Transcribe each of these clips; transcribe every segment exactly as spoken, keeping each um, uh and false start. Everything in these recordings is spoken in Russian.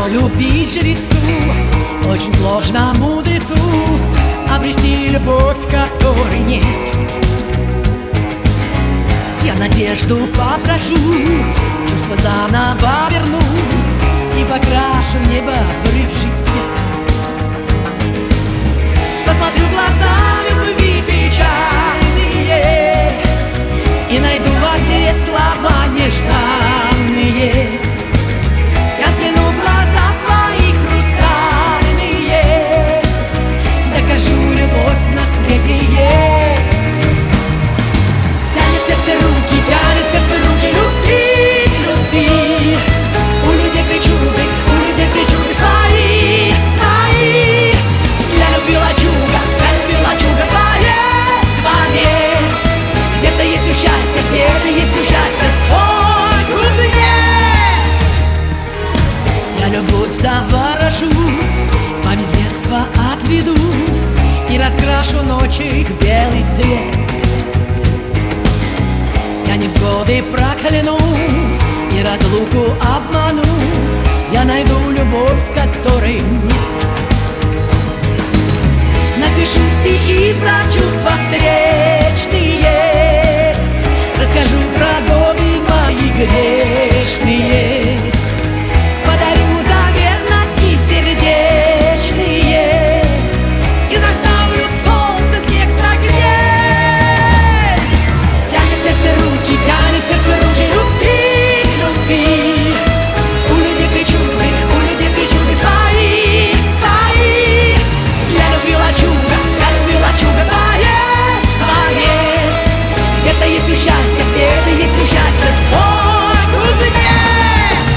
любить жрецу, очень сложно мудрецу обрести любовь, которой нет. Я надежду попрошу, чувства заново верну и покрашу небо в рыжий цвет. Посмотрю в глаза любви печальные и найду в ответ слова нежданные. Я взгляну в глаза твои хрустальные, докажу, любовь на свете есть. Тянет сердце руки, тянет сердце руки любви, любви. У людей причуды, у людей причуды свои, свои. Для любви лачуга, для любви лачуга творец, творец. Где-то есть у счастья, где-то есть у счастья свой кузнец. Я любовь заворожу, память детства отведу и раскрашу ночи в белый цвет. Я невзгоды прокляну и разлуку обману, я найду любовь, которой нет. Напишу стихи про чувства встречные, расскажу про годы мои грешные, подарю за верность и сердечные и заставлю солнце снег согреть. Тянет сердце руки, тянет сердце руки любви, любви. У людей причуды, у людей причуды свои, свои. Для любви лачуга, для любви лачуга творец, творец. Где-то есть у счастья, где-то есть у счастья свой кузнец.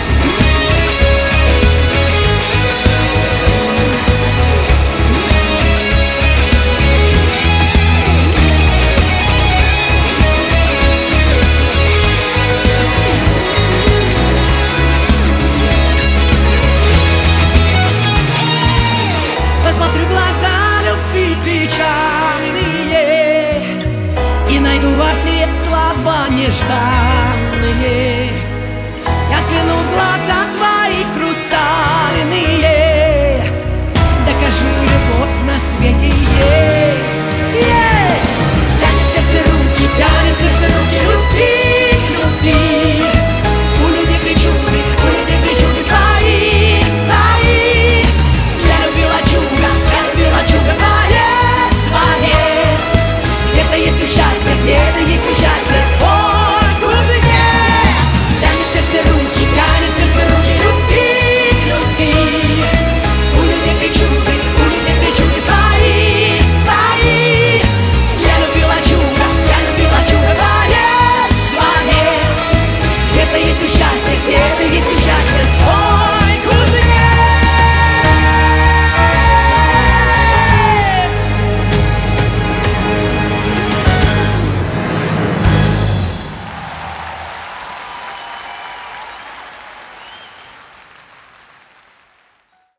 Посмотрю в глаза любви печальные и найду в ответ слова нежданные. Я взгляну в глаза твои хрустальные, докажу, любовь на свете